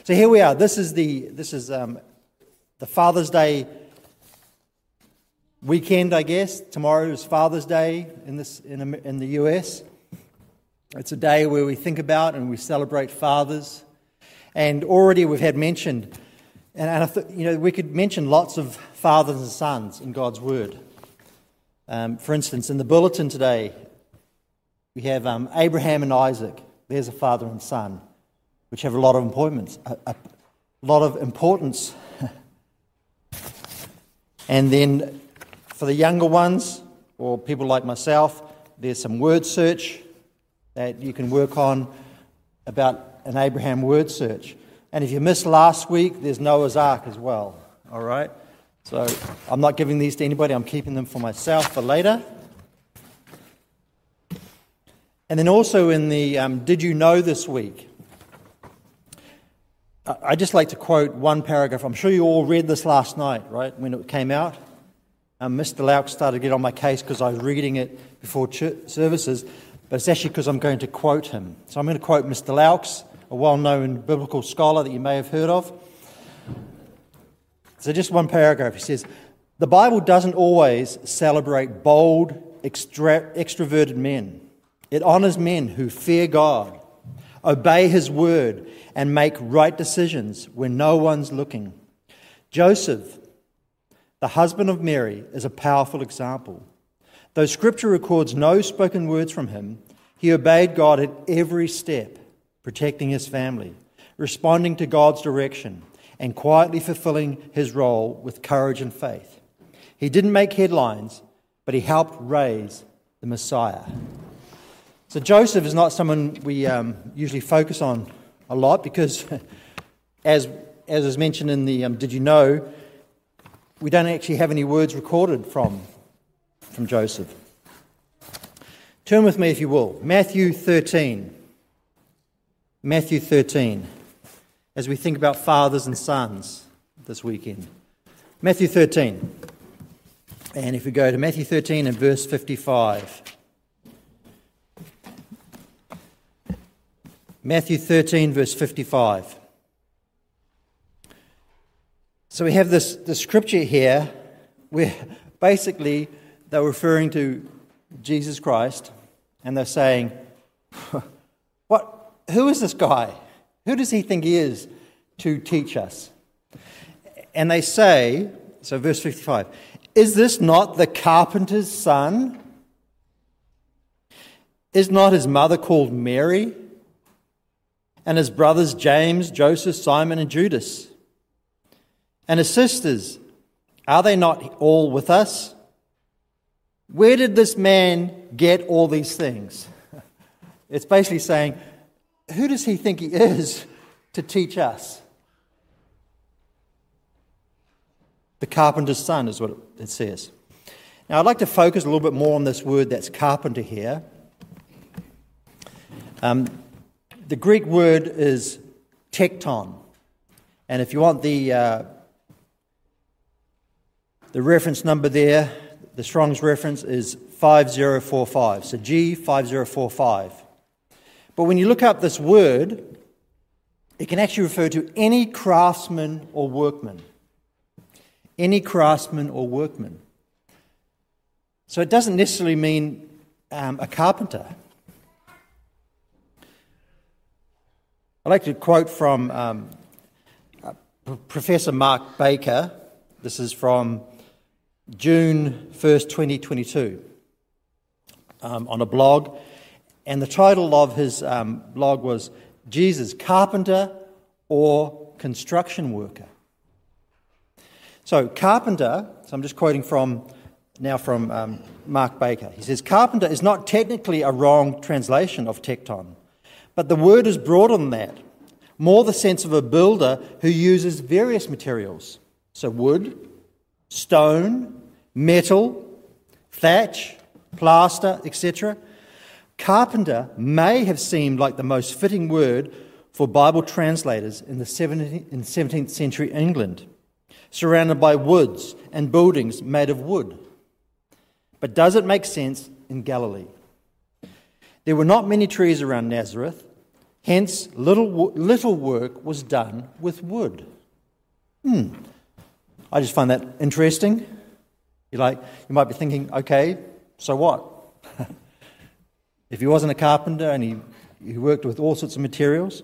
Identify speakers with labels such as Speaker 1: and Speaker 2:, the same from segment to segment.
Speaker 1: So here we are. This is the Father's Day weekend, I guess. Tomorrow is Father's Day in the US. It's a day where we think about and we celebrate fathers. And already we've had mentioned, and we could mention lots of fathers and sons in God's Word. For instance, in the bulletin today, we have Abraham and Isaac. There's a father and son, which have a lot of importance. And then for the younger ones, or people like myself, there's some word search that you can work on about an Abraham word search. And if you missed last week, there's Noah's Ark as well. All right? So I'm not giving these to anybody. I'm keeping them for myself for later. And then also in the Did You Know this week, I just like to quote one paragraph. I'm sure you all read this last night, right, when it came out. Mr. Lauk started to get on my case because I was reading it before services, but it's actually because I'm going to quote him. So I'm going to quote Mr. Lauk, a well-known biblical scholar that you may have heard of. So just one paragraph. He says, "The Bible doesn't always celebrate bold, extroverted men. It honors men who fear God, obey His word, and make right decisions when no one's looking. Joseph, the husband of Mary, is a powerful example. Though Scripture records no spoken words from him, he obeyed God at every step, protecting his family, responding to God's direction, and quietly fulfilling his role with courage and faith. He didn't make headlines, but he helped raise the Messiah." So Joseph is not someone we usually focus on a lot because, as is mentioned in the Did You Know, we don't actually have any words recorded from Joseph. Turn with me, if you will, Matthew 13. Matthew 13, as we think about fathers and sons this weekend. Matthew 13. And if we go to Matthew 13 and verse 55. Matthew 13, verse 55. So we have this scripture here where basically they're referring to Jesus Christ and they're saying, who is this guy? Who does he think he is to teach us? And they say, so verse 55, "Is this not the carpenter's son? Is not his mother called Mary? And his brothers James, Joseph, Simon, and Judas? And his sisters, are they not all with us? Where did this man get all these things?" It's basically saying, who does he think he is to teach us? The carpenter's son is what it says. Now I'd like to focus a little bit more on this word that's carpenter here. The Greek word is tekton. And if you want the reference number there, the Strong's reference is 5045. So G5045. But when you look up this word, it can actually refer to any craftsman or workman. Any craftsman or workman. So it doesn't necessarily mean a carpenter. I'd like to quote from Professor Mark Baker. This is from June 1st, 2022, on a blog. And the title of his blog was Jesus, Carpenter or Construction Worker? So carpenter, so I'm just quoting from Mark Baker. He says, "Carpenter is not technically a wrong translation of tekton, but the word is broader than that, more the sense of a builder who uses various materials. So wood, stone, metal, thatch, plaster, etc. Carpenter may have seemed like the most fitting word for Bible translators in 17th century England, surrounded by woods and buildings made of wood. But does it make sense in Galilee? There were not many trees around Nazareth. Hence, little work was done with wood. I just find that interesting. You might be thinking, okay, so what? If he wasn't a carpenter and he worked with all sorts of materials.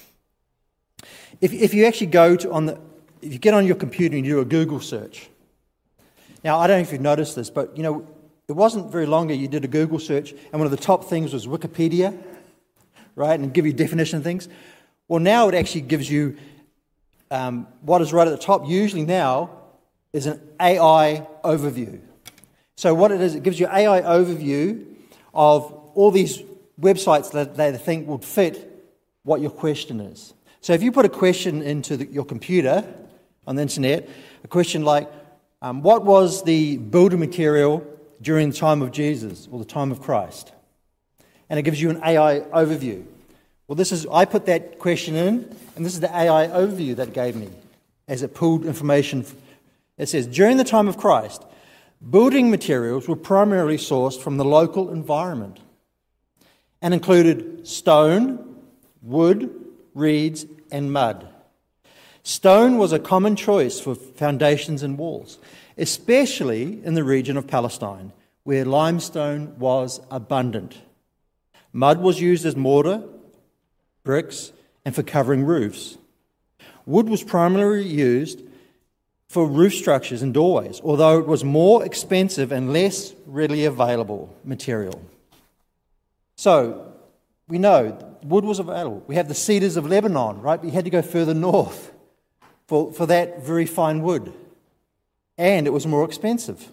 Speaker 1: If you actually if you get on your computer and you do a Google search. Now, I don't know if you've noticed this, but it wasn't very long ago you did a Google search and one of the top things was Wikipedia, right? And give you definition of things. Well, now it actually gives you what is right at the top. Usually now is an AI overview. So what it is, it gives you an AI overview of all these websites that they think would fit what your question is. So if you put a question into your computer on the internet, a question like, what was the building material during the time of Jesus or the time of Christ? And it gives you an AI overview. Well, I put that question in, and this is the AI overview that it gave me as it pulled information. It says, during the time of Christ, building materials were primarily sourced from the local environment and included stone, wood, reeds, and mud. Stone was a common choice for foundations and walls, especially in the region of Palestine, where limestone was abundant. Mud was used as mortar, bricks, and for covering roofs. Wood was primarily used for roof structures and doorways, although it was more expensive and less readily available material. So, we know wood was available. We have the cedars of Lebanon, right? We had to go further north for that very fine wood. And it was more expensive.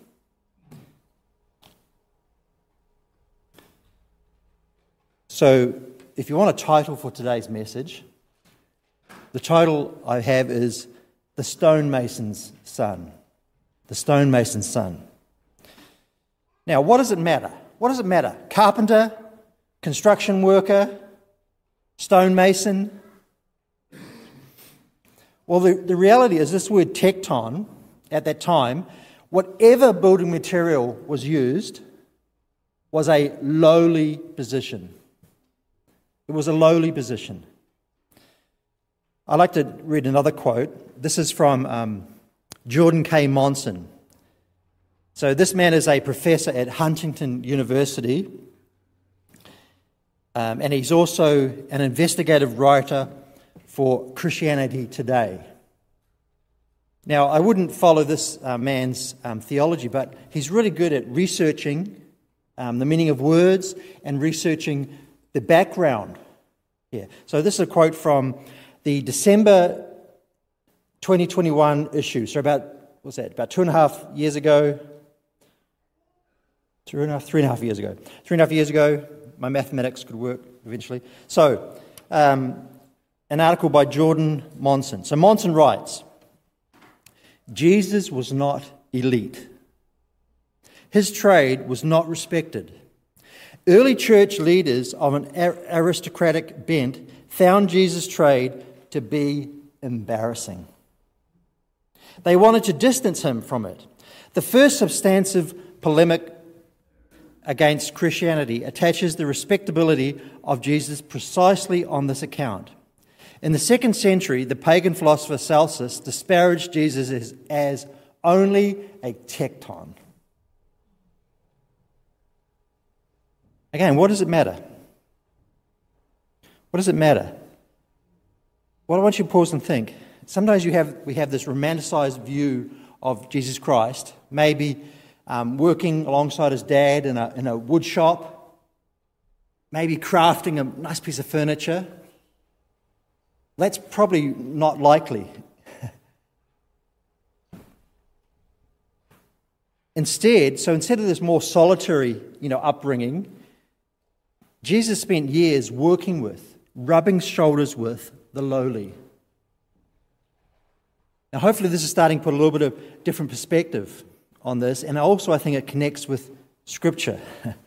Speaker 1: So, if you want a title for today's message, the title I have is The Stonemason's Son. The Stonemason's Son. Now, what does it matter? What does it matter? Carpenter? Construction worker? Stonemason? Well, the reality is this word tekton, at that time, whatever building material was used, was a lowly position. It was a lowly position. I like to read another quote. This is from Jordan K. Monson. So this man is a professor at Huntington University, and he's also an investigative writer for Christianity Today. Now, I wouldn't follow this man's theology, but he's really good at researching the meaning of words and researching the background. Yeah. So this is a quote from the December 2021 issue. So about 2.5 years ago. 3.5 years ago. 3.5 years ago, my mathematics could work eventually. So, an article by Jordan Monson. So Monson writes, Jesus was not elite. His trade was not respected. Early church leaders of an aristocratic bent found Jesus' trade to be embarrassing. They wanted to distance him from it. The first substantive polemic against Christianity attaches the respectability of Jesus precisely on this account. In the 2nd century, the pagan philosopher Celsus disparaged Jesus as only a tekton. Again, what does it matter? What does it matter? Well, I want you to pause and think. Sometimes we have this romanticized view of Jesus Christ, maybe working alongside his dad in a wood shop, maybe crafting a nice piece of furniture. That's probably not likely. Instead of this more solitary, upbringing, Jesus spent years working with, rubbing shoulders with the lowly. Now, hopefully this is starting to put a little bit of different perspective on this, and also I think it connects with Scripture.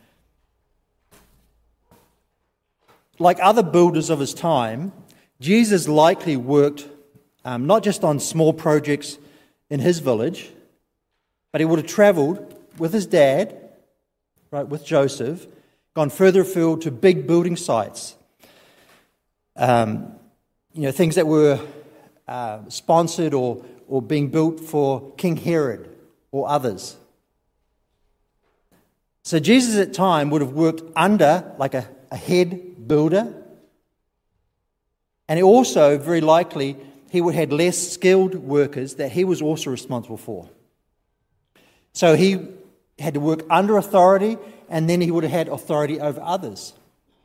Speaker 1: Like other builders of his time, Jesus likely worked not just on small projects in his village, but he would have travelled with his dad, right, with Joseph, gone further afield to big building sites. things that were sponsored or being built for King Herod or others. So Jesus at the time would have worked under like a head builder, and he also, very likely, he would have had less skilled workers that he was also responsible for. So he had to work under authority, and then he would have had authority over others.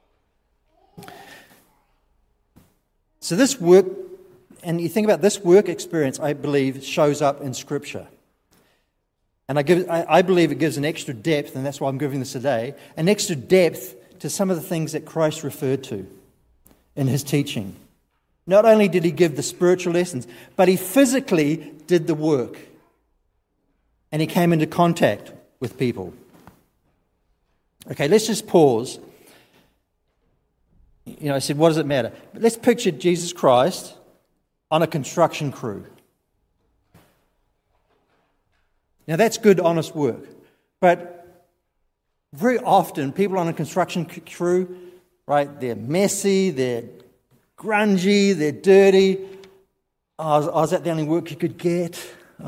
Speaker 1: So this work, and you think about this work experience, I believe, shows up in Scripture. And I believe it gives an extra depth, and that's why I'm giving this today, an extra depth to some of the things that Christ referred to in his teaching. Not only did he give the spiritual lessons, but he physically did the work. And he came into contact with people. Okay, let's just pause. I said, what does it matter? But let's picture Jesus Christ on a construction crew. Now that's good, honest work. But very often, people on a construction crew, right, they're messy, they're grungy, they're dirty. Oh, is that the only work you could get?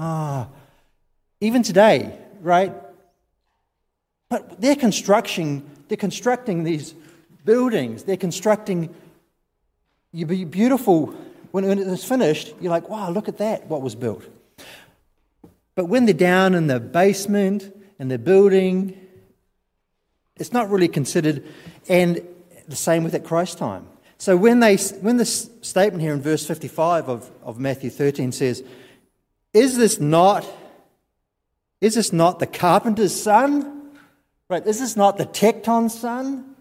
Speaker 1: Even today, right? But they're constructing these buildings. They're constructing, you'd be beautiful. When it's finished, you're like, wow, look at that, what was built. But when they're down in the basement and they're building, it's not really considered, and the same with at Christ's time. So when this statement here in verse 55 of Matthew 13 says, Is this not the carpenter's son? Right, is this not the tekton's son?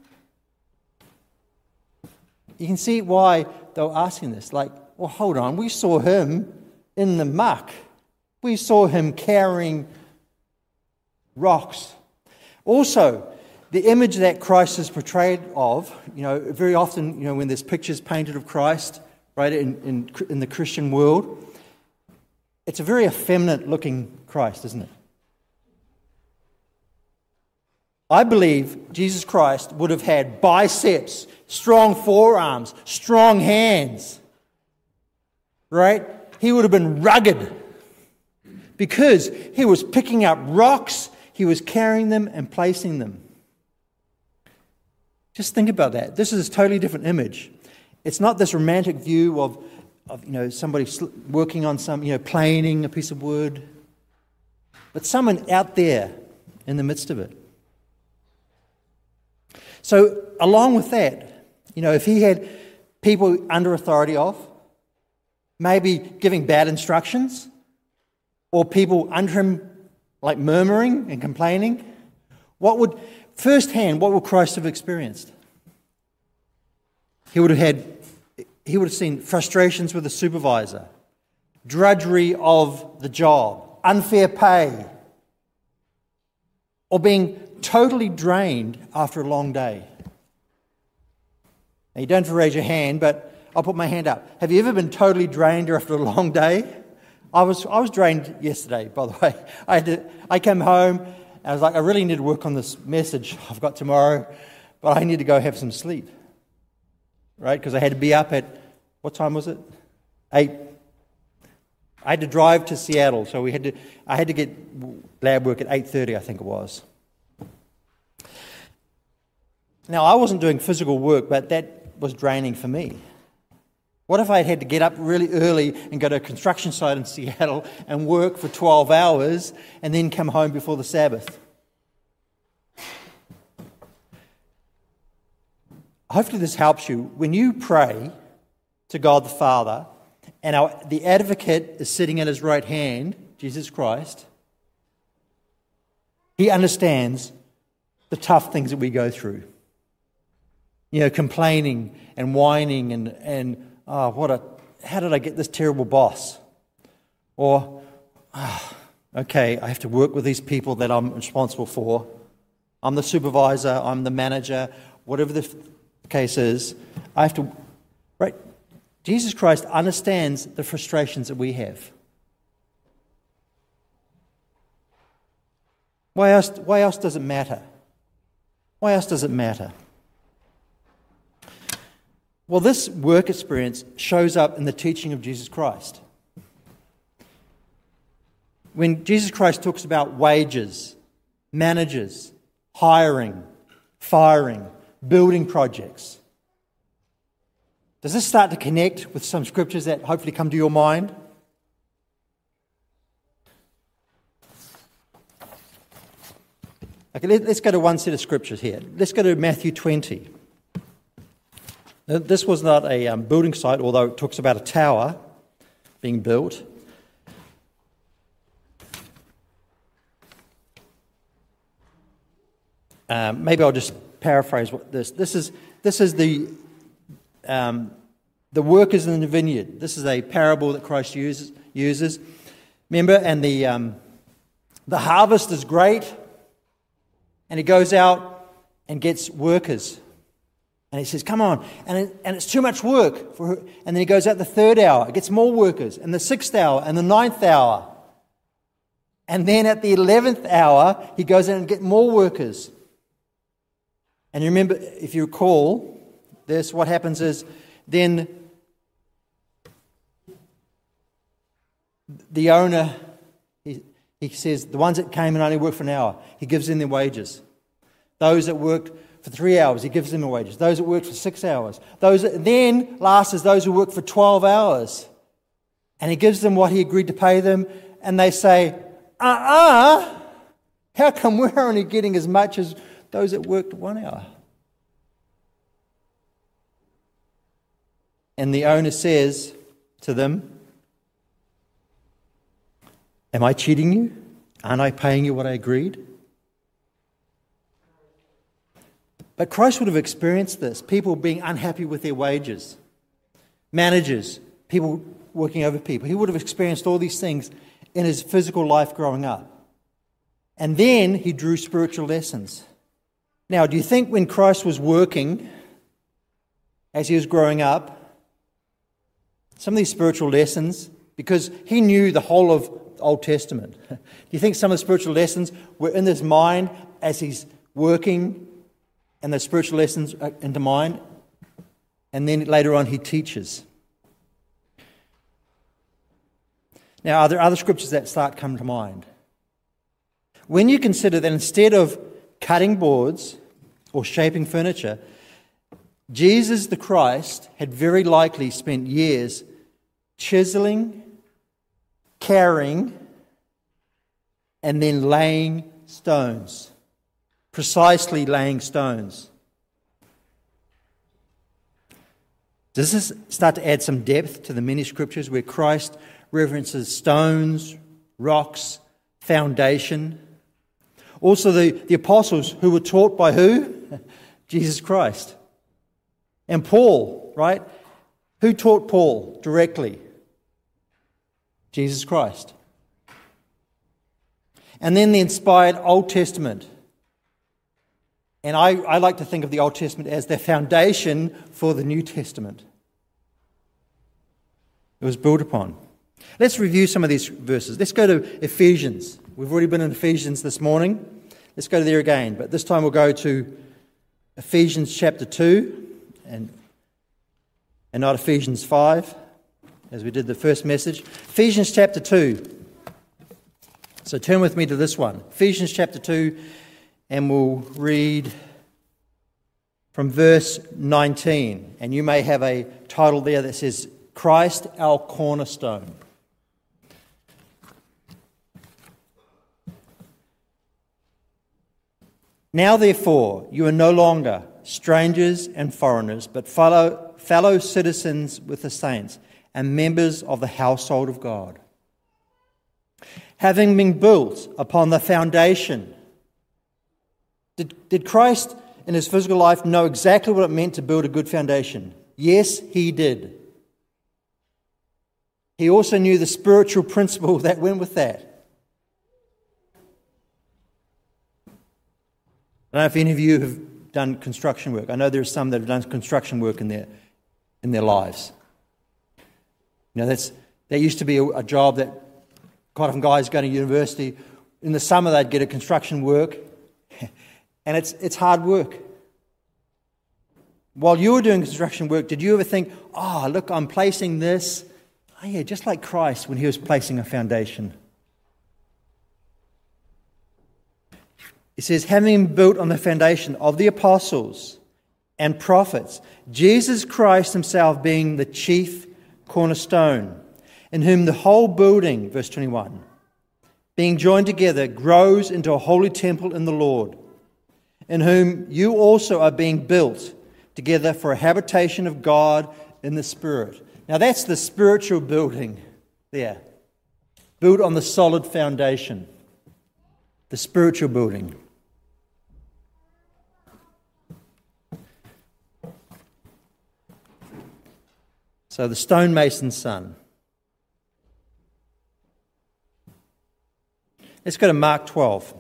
Speaker 1: You can see why they were asking this. Like, well, hold on, we saw him in the muck. We saw him carrying rocks. Also, the image that Christ is portrayed of, very often, when there's pictures painted of Christ, right, in the Christian world, it's a very effeminate-looking Christ, isn't it? I believe Jesus Christ would have had biceps, strong forearms, strong hands, right? He would have been rugged because he was picking up rocks, he was carrying them and placing them. Just think about that. This is a totally different image. It's not this romantic view of somebody working on some, planing a piece of wood, but someone out there in the midst of it. So along with that, if he had people under authority of, maybe giving bad instructions, or people under him like murmuring and complaining, what would Christ have experienced? He would have seen frustrations with the supervisor, drudgery of the job, unfair pay, or being totally drained after a long day. Now, you don't have to raise your hand, but I'll put my hand up. Have you ever been totally drained after a long day? I was drained yesterday, by the way. I came home and I was like, I really need to work on this message I've got tomorrow, but I need to go have some sleep. Right? Because I had to be up at, what time was it? 8. I had to drive to Seattle, so I had to get lab work at 8:30, I think it was. Now, I wasn't doing physical work, but that was draining for me. What if I had to get up really early and go to a construction site in Seattle and work for 12 hours and then come home before the Sabbath? Hopefully this helps you. When you pray to God the Father and the advocate is sitting at his right hand, Jesus Christ, he understands the tough things that we go through. Complaining and whining and how did I get this terrible boss? Or, okay, I have to work with these people that I'm responsible for. I'm the supervisor, I'm the manager, whatever the case is, I have to, right? Jesus Christ understands the frustrations that we have. Why else does it matter? Why else does it matter? Well, this work experience shows up in the teaching of Jesus Christ. When Jesus Christ talks about wages, managers, hiring, firing, building projects, does this start to connect with some scriptures that hopefully come to your mind? Okay, let's go to one set of scriptures here. Let's go to Matthew 20. Now, this was not a building site, although it talks about a tower being built. Maybe I'll just paraphrase what this. This is the workers in the vineyard. This is a parable that Christ uses. Remember, and the harvest is great, and he goes out and gets workers, and he says, "Come on!" And it's too much work for her. And then he goes out the third hour, gets more workers, and the sixth hour, and the ninth hour, and then at the 11th hour, he goes out and gets more workers. And you remember, if you recall, this, what happens is then the owner, he says, the ones that came and only worked for an hour, he gives them their wages. Those that worked for 3 hours, he gives them their wages. Those that worked for 6 hours. Then last is those who worked for 12 hours. And he gives them what he agreed to pay them. And they say, how come we're only getting as much as those that worked 1 hour? And the owner says to them, "Am I cheating you? Aren't I paying you what I agreed?" But Christ would have experienced this. People being unhappy with their wages. Managers, people working over people. He would have experienced all these things in his physical life growing up. And then he drew spiritual lessons. Now, do you think when Christ was working, as he was growing up, some of these spiritual lessons, because he knew the whole of the Old Testament, do you think some of the spiritual lessons were in his mind as he's working, and the spiritual lessons are into mind, and then later on he teaches? Now, are there other scriptures that start coming to mind? When you consider that instead of cutting boards or shaping furniture, Jesus the Christ had very likely spent years chiseling, carrying, and then laying stones. Precisely laying stones. Does this start to add some depth to the many scriptures where Christ references stones, rocks, foundation? Also the apostles who were taught by who? Jesus Christ. And Paul, right? Who taught Paul directly? Jesus Christ. And then the inspired Old Testament. And I like to think of the Old Testament as the foundation for the New Testament. It was built upon. Let's review some of these verses. Let's go to Ephesians. We've already been in Ephesians this morning. Let's go there again. But this time we'll go to Ephesians chapter 2 and not Ephesians 5, as we did the first message. Ephesians chapter 2. So turn with me to this one. Ephesians chapter 2, and we'll read from verse 19. And you may have a title there that says, Christ our cornerstone. Now therefore, you are no longer strangers and foreigners, but fellow citizens with the saints and members of the household of God, having been built upon the foundation. Did Christ in his physical life know exactly what it meant to build a good foundation? Yes, he did. He also knew the spiritual principle that went with that. I don't know if any of you have done construction work. I know there are some that have done construction work in their lives. You know, that used to be a job that quite often guys going to university, in the summer they'd get a construction work, and it's hard work. While you were doing construction work, did you ever think, oh, look, I'm placing this? Oh, yeah, just like Christ when he was placing a foundation. It says, having been built on the foundation of the apostles and prophets, Jesus Christ himself being the chief cornerstone, in whom the whole building, verse 21, being joined together, grows into a holy temple in the Lord, in whom you also are being built together for a habitation of God in the Spirit. Now that's the spiritual building there, built on the solid foundation, the spiritual building. So the stonemason's son. Let's go to Mark 12.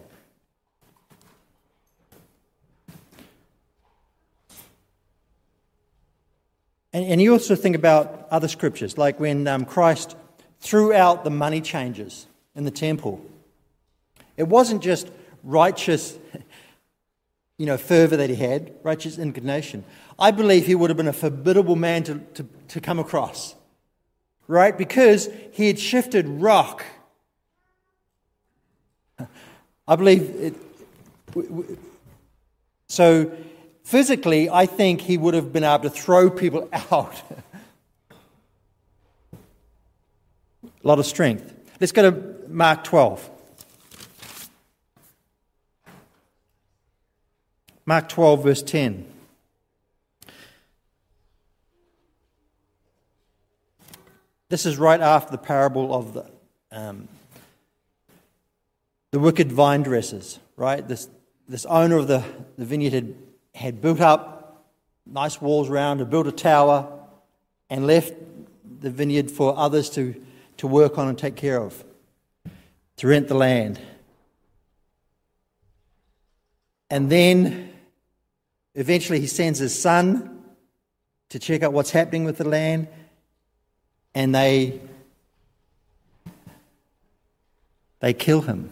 Speaker 1: And you also think about other scriptures, like when Christ threw out the money changers in the temple. It wasn't just righteous, fervour that he had, righteous indignation. I believe he would have been a formidable man to come across, right? Because he had shifted rock. I believe it. So physically, I think he would have been able to throw people out. A lot of strength. Let's go to Mark 12. Mark 12, verse 10. This is right after the parable of the wicked vine dressers, right? This owner of the vineyard had built up nice walls around, had built a tower, and left the vineyard for others to work on and take care of, to rent the land. And then eventually he sends his son to check out what's happening with the land, and they kill him.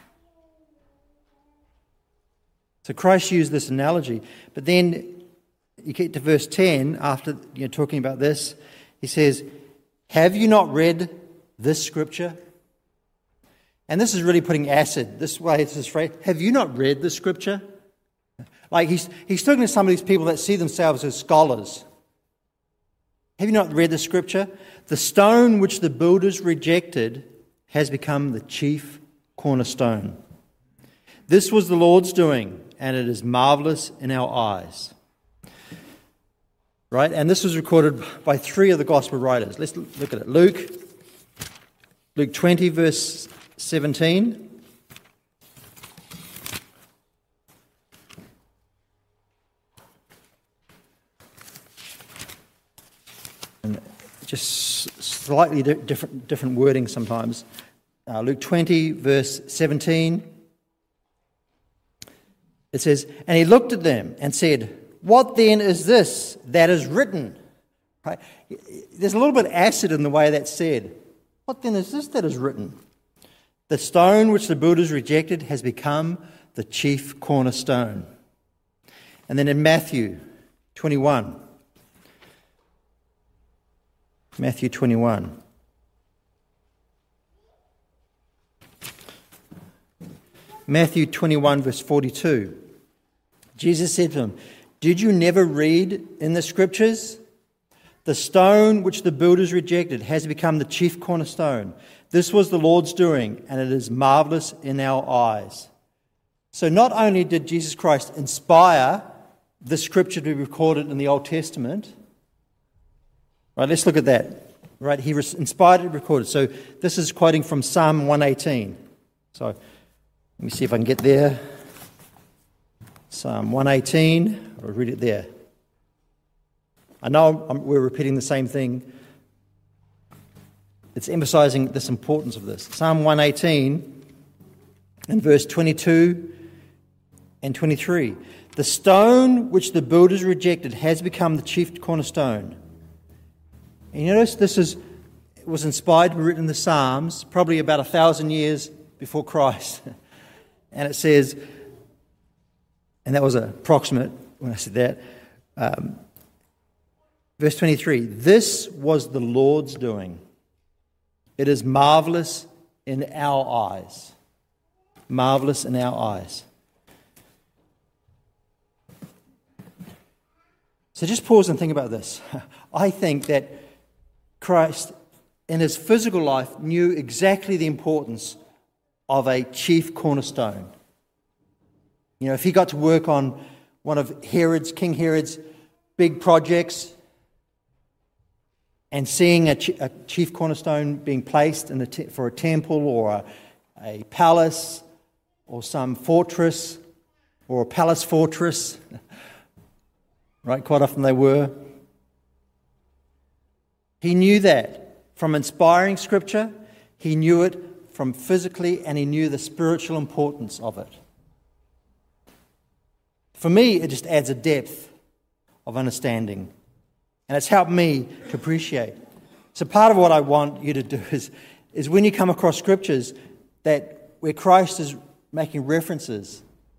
Speaker 1: So Christ used this analogy. But then you get to verse 10, after talking about this, he says, have you not read this scripture? And this is really putting acid. This way it's this phrase, have you not read the scripture? Like he's talking to some of these people that see themselves as scholars. Have you not read the scripture? The stone which the builders rejected has become the chief cornerstone. This was the Lord's doing, and it is marvelous in our eyes. Right? And this was recorded by three of the gospel writers. Let's look at it. Luke 20, verse 17. And just slightly different wording sometimes. Luke 20, verse 17. It says, and he looked at them and said, what then is this that is written? Right? There's a little bit of acid in the way that's said. What then is this that is written? The stone which the builders rejected has become the chief cornerstone. And then in Matthew 21. Matthew 21. Matthew 21, verse 42. Jesus said to him, did you never read in the scriptures? The stone which the builders rejected has become the chief cornerstone. This was the Lord's doing, and it is marvelous in our eyes. So not only did Jesus Christ inspire the scripture to be recorded in the Old Testament, right, let's look at that. Right, he inspired it and recorded. So this is quoting from Psalm 118. So let me see if I can get there. Psalm 118, I'll read it there. I know we're repeating the same thing. It's emphasizing this importance of this. Psalm 118 and verse 22 and 23. The stone which the builders rejected has become the chief cornerstone. And you notice it was inspired to be written in the Psalms, probably about 1,000 years before Christ. And it says, and that was approximate when I said that, Verse 23, this was the Lord's doing. It is marvelous in our eyes. Marvelous in our eyes. So just pause and think about this. I think that Christ, in his physical life, knew exactly the importance of a chief cornerstone. You know, if he got to work on one of King Herod's big projects and seeing a chief cornerstone being placed for a temple or a palace or some fortress or a palace fortress, right? Quite often they were. He knew that from inspiring Scripture, he knew it from physically, and he knew the spiritual importance of it. For me, it just adds a depth of understanding, and it's helped me to appreciate. So part of what I want you to do is when you come across Scriptures that where Christ is making references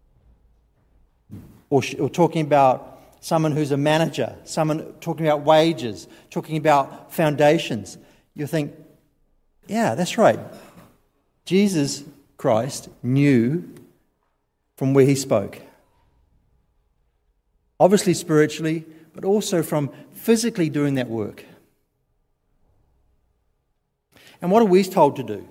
Speaker 1: or talking about someone who's a manager, someone talking about wages, talking about foundations, you think, yeah, that's right. Jesus Christ knew from where he spoke. Obviously spiritually, but also from physically doing that work. And what are we told to do?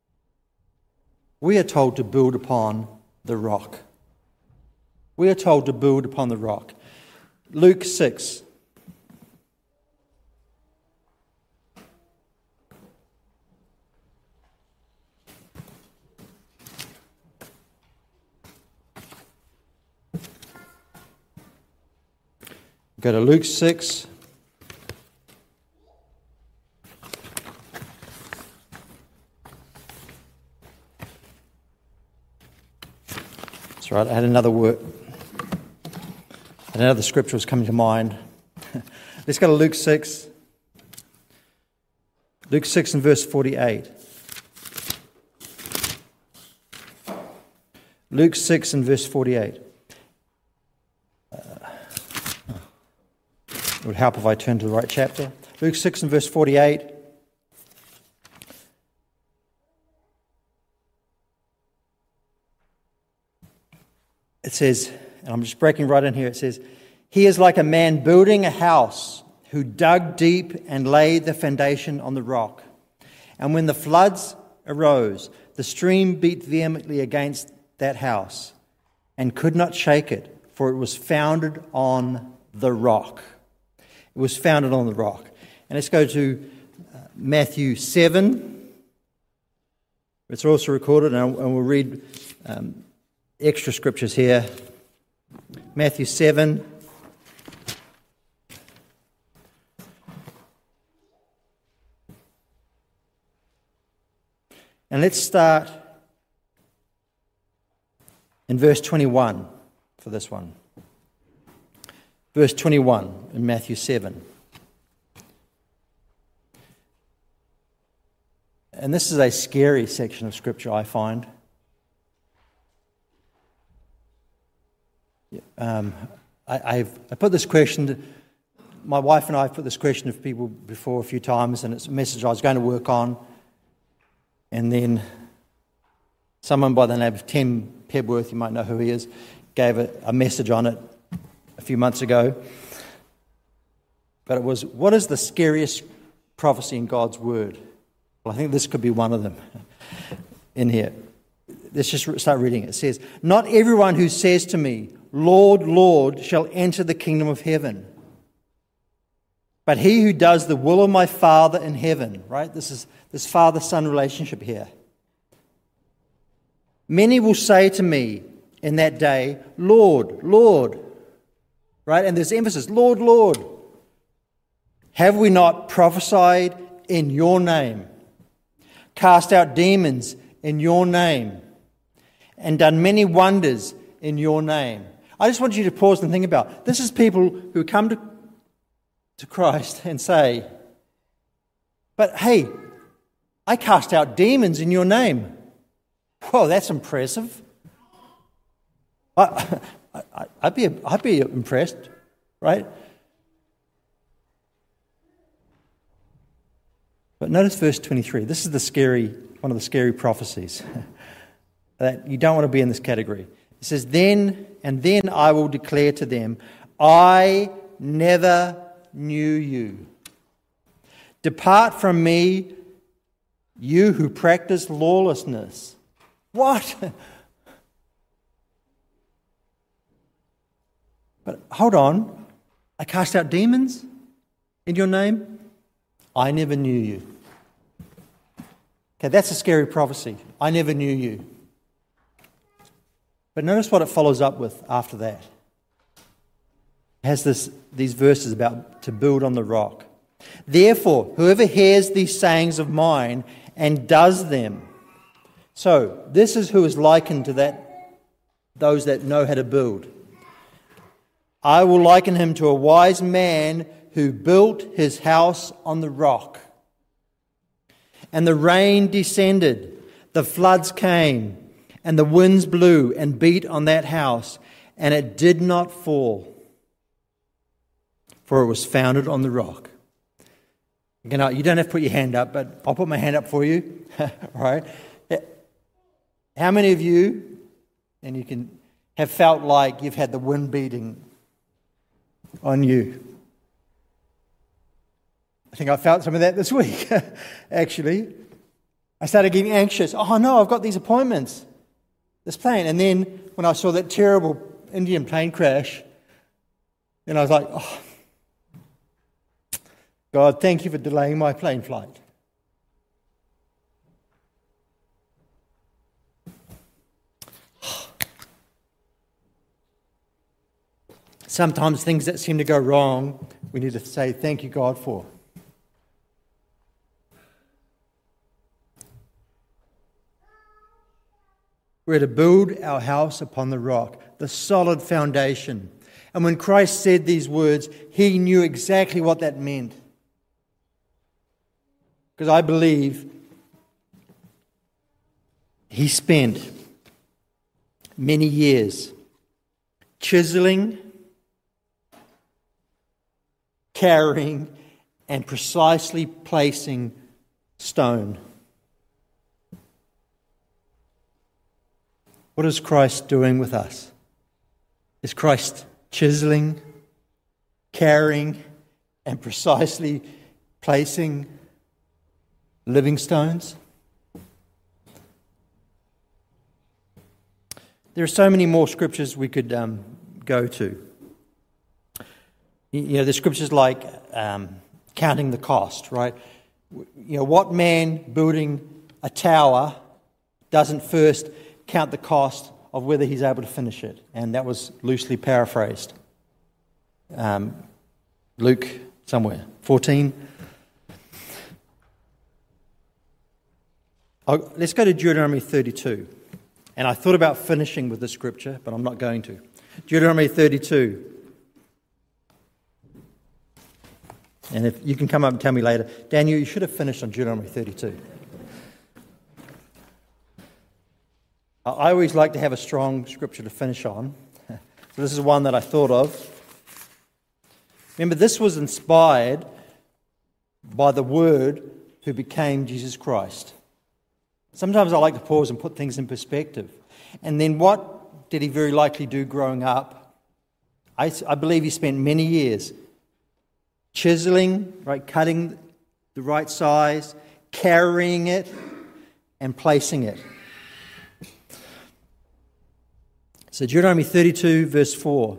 Speaker 1: We are told to build upon the rock. We are told to build upon the rock. Luke 6. Go to Luke 6. That's right, I had another word. Another scripture was coming to mind. Let's go to Luke 6. Luke 6 and verse 48. Luke 6 and verse 48. It would help if I turned to the right chapter. Luke 6 and verse 48. It says, and I'm just breaking right in here, it says, he is like a man building a house who dug deep and laid the foundation on the rock. And when the floods arose, the stream beat vehemently against that house and could not shake it, for it was founded on the rock. It was founded on the rock. And let's go to Matthew 7. It's also recorded, and we'll read extra scriptures here. Matthew 7. And let's start in verse 21 for this one. Verse 21 in Matthew 7. And this is a scary section of Scripture, I find. I put this question, my wife and I have put this question to people before a few times, and it's a message I was going to work on. And then someone by the name of Tim Pebworth, you might know who he is, gave a message on it a few months ago. But it was, what is the scariest prophecy in God's Word? Well, I think this could be one of them in here. Let's just start reading it. It says, not everyone who says to me, Lord, Lord, shall enter the kingdom of heaven, but he who does the will of my Father in heaven. Right? This is this father-son relationship here. Many will say to me in that day, Lord, Lord. Right? And there's emphasis, Lord, Lord. Have we not prophesied in your name, cast out demons in your name, and done many wonders in your name? I just want you to pause and think about, this is people who come to Christ and say, but hey, I cast out demons in your name. Whoa, that's impressive. I'd be impressed, right? But notice verse 23. This is one of the scary prophecies that you don't want to be in this category. It says, then I will declare to them, I never knew you. Depart from me, you who practice lawlessness. What? But hold on. I cast out demons in your name? I never knew you. Okay, that's a scary prophecy. I never knew you. But notice what it follows up with after that. It has these verses about to build on the rock. Therefore, whoever hears these sayings of mine and does them. So, this is who is likened to those that know how to build. I will liken him to a wise man who built his house on the rock. And the rain descended, the floods came, and the winds blew and beat on that house, and it did not fall, for it was founded on the rock. You know, you don't have to put your hand up, but I'll put my hand up for you. All right? How many of you, and you can have felt like you've had the wind beating on you? I think I felt some of that this week, actually. I started getting anxious. Oh no, I've got these appointments, this plane. And then when I saw that terrible Indian plane crash, then I was like, oh, God, thank you for delaying my plane flight. Sometimes things that seem to go wrong, we need to say thank you, God, for. We're to build our house upon the rock, the solid foundation. And when Christ said these words, he knew exactly what that meant. Because I believe he spent many years chiseling, carrying, and precisely placing stone. What is Christ doing with us? Is Christ chiseling, carrying, and precisely placing living stones? There are so many more scriptures we could go to. You know, there's scriptures like counting the cost, right? You know, what man building a tower doesn't first count the cost of whether he's able to finish it? And that was loosely paraphrased. Luke somewhere, 14. Let's go to Deuteronomy 32. And I thought about finishing with the scripture, but I'm not going to. Deuteronomy 32. And if you can come up and tell me later, Daniel, you should have finished on Deuteronomy 32. I always like to have a strong scripture to finish on. So this is one that I thought of. Remember, this was inspired by the Word who became Jesus Christ. Sometimes I like to pause and put things in perspective. And then what did he very likely do growing up? I believe he spent many years chiseling, right, cutting the right size, carrying it, and placing it. So Deuteronomy 32, verse 4.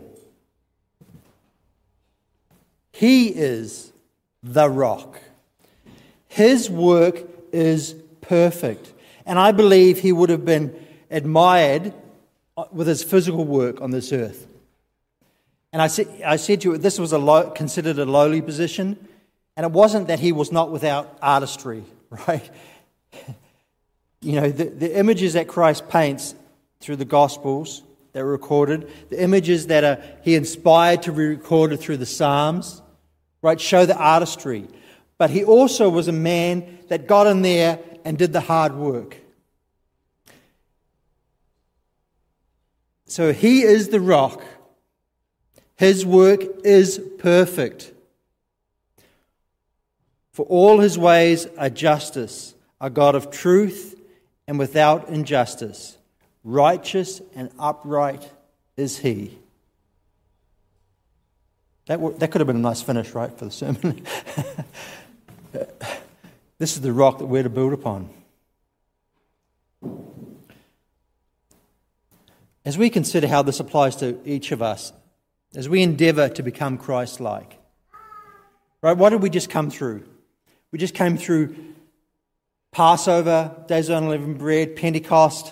Speaker 1: He is the rock. His work is perfect. And I believe he would have been admired with his physical work on this earth. And I said to you, this was considered a lowly position. And it wasn't that he was not without artistry, right? You know, the images that Christ paints through the Gospels that were recorded, the images that he inspired to be recorded through the Psalms, right, show the artistry. But he also was a man that got in there and did the hard work. So he is the rock. His work is perfect. For all his ways are justice, a God of truth and without injustice. Righteous and upright is he. That could have been a nice finish, right, for the sermon. This is the rock that we're to build upon. As we consider how this applies to each of us, as we endeavour to become Christ-like, right? What did we just come through? We just came through Passover, Days of Unleavened Bread, Pentecost.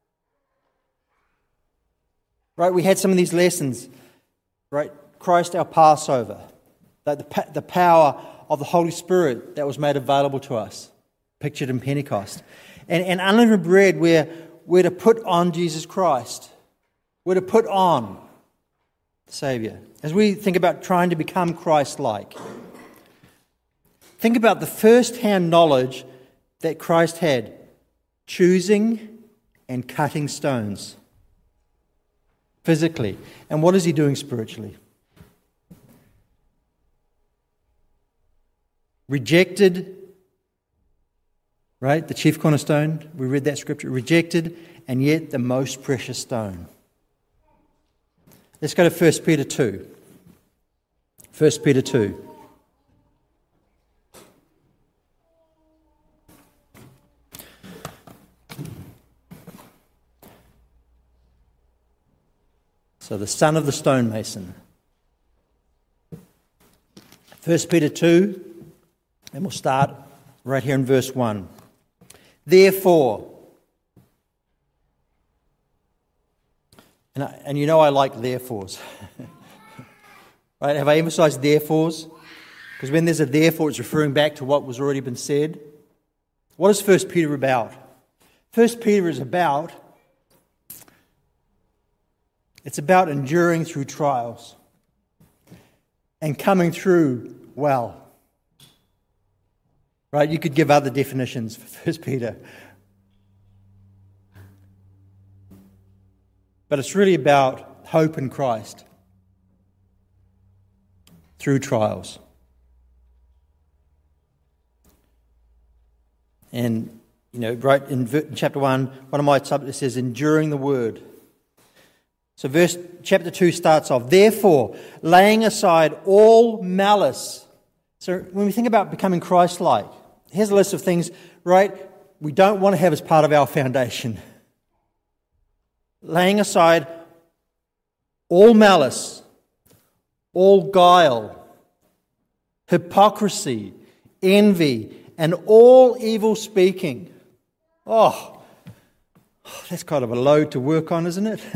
Speaker 1: Right? We had some of these lessons, right? Christ our Passover, the power of the Holy Spirit that was made available to us, pictured in Pentecost. And unleavened bread, we're to put on Jesus Christ. We're to put on the Saviour. As we think about trying to become Christ-like, think about the first-hand knowledge that Christ had, choosing and cutting stones physically. And what is he doing spiritually? Rejected, right? The chief cornerstone, we read that scripture. Rejected, and yet the most precious stone. Let's go to 1 Peter 2. 1 Peter 2. So the son of the stonemason. 1 Peter 2. And we'll start right here in verse 1. Therefore, and you know I like therefores. Right? Have I emphasized therefores? Because when there's a therefore, it's referring back to what was already been said. What is 1 Peter about? 1 Peter is about, it's about enduring through trials and coming through well. Right, you could give other definitions for 1 Peter. But it's really about hope in Christ through trials. And, right in chapter 1, one of my subjects says, enduring the word. So chapter 2 starts off, therefore, laying aside all malice. So when we think about becoming Christ-like, here's a list of things, right, we don't want to have as part of our foundation. Laying aside all malice, all guile, hypocrisy, envy, and all evil speaking. Oh, that's kind of a load to work on, isn't it?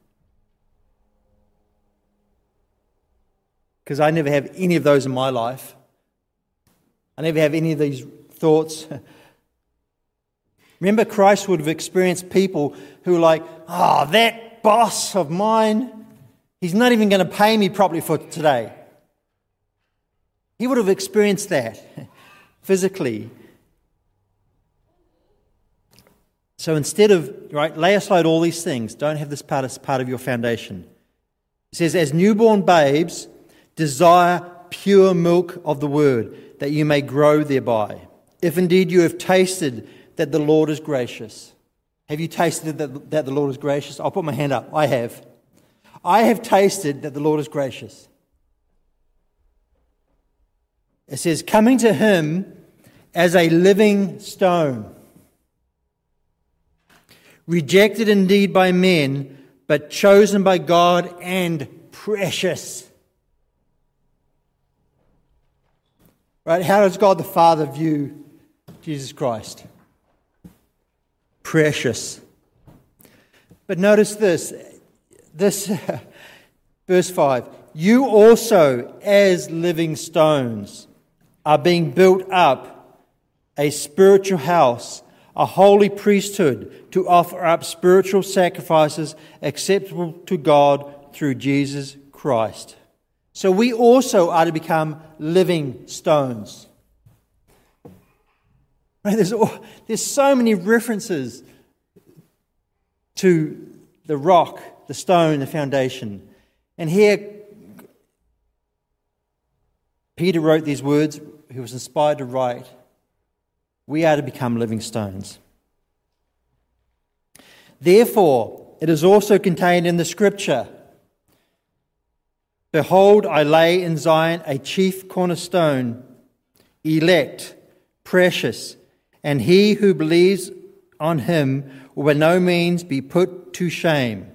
Speaker 1: Because I never have any of those in my life. I never have any of these thoughts. Remember, Christ would have experienced people who were like, that boss of mine, he's not even going to pay me properly for today. He would have experienced that physically. So instead of, lay aside all these things, don't have this part as part of your foundation. It says, as newborn babes, desire pure milk of the word, that you may grow thereby. If indeed you have tasted that the Lord is gracious. Have you tasted that the Lord is gracious? I'll put my hand up. I have. I have tasted that the Lord is gracious. It says, coming to him as a living stone, rejected indeed by men, but chosen by God and precious. Right? How does God the Father view Jesus Christ? Precious. But notice this verse 5. You also, as living stones, are being built up a spiritual house, a holy priesthood, to offer up spiritual sacrifices acceptable to God through Jesus Christ. So we also are to become living stones. Right? There's so many references to the rock, the stone, the foundation. And here, Peter wrote these words who was inspired to write, we are to become living stones. Therefore, it is also contained in the Scripture, "Behold, I lay in Zion a chief cornerstone, elect, precious, and he who believes on him will by no means be put to shame."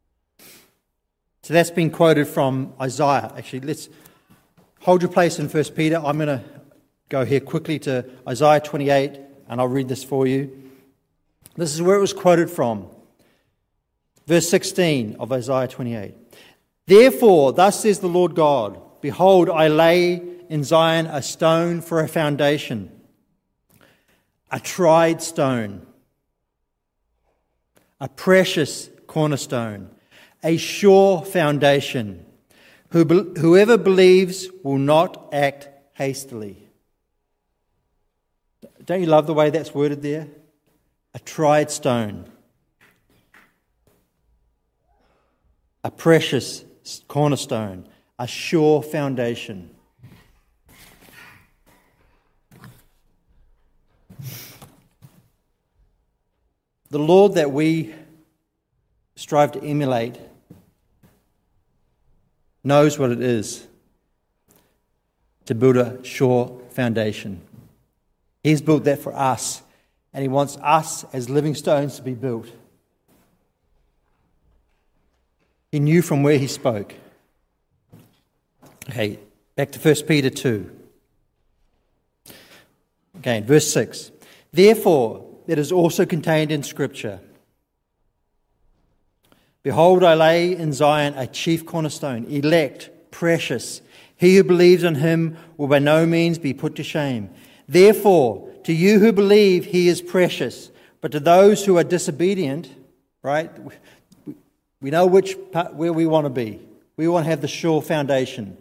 Speaker 1: So that's been quoted from Isaiah. Actually, let's hold your place in 1 Peter. I'm going to go here quickly to Isaiah 28, and I'll read this for you. This is where it was quoted from. Verse 16 of Isaiah 28. "Therefore, thus says the Lord God, behold, I lay in Zion a stone for a foundation, a tried stone, a precious cornerstone, a sure foundation. Whoever believes will not act hastily." Don't you love the way that's worded there? A tried stone, a precious cornerstone, a sure foundation. The Lord that we strive to emulate knows what it is to build a sure foundation. He's built that for us, and He wants us as living stones to be built. He knew from where He spoke. Okay, back to 1 Peter 2. Again, verse 6. "Therefore, it is also contained in Scripture, behold, I lay in Zion a chief cornerstone, elect, precious. He who believes on Him will by no means be put to shame. Therefore, to you who believe, He is precious. But to those who are disobedient," right? We know where we want to be. We want to have the sure foundation.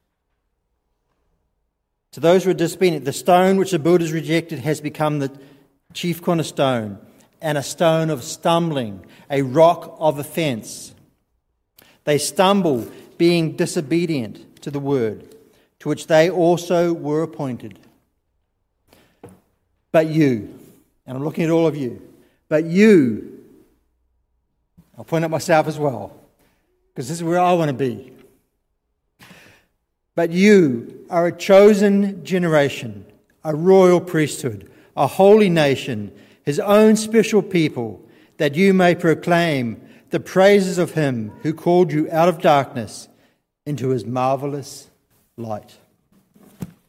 Speaker 1: "To those who are disobedient, the stone which the builders rejected has become the chief cornerstone, and a stone of stumbling, a rock of offense. They stumble, being disobedient to the word, to which they also were appointed. But you," and I'm looking at all of you, "but you," I'll point at myself as well, because this is where I want to be. "But you are a chosen generation, a royal priesthood, a holy nation, His own special people, that you may proclaim the praises of Him who called you out of darkness into His marvelous light."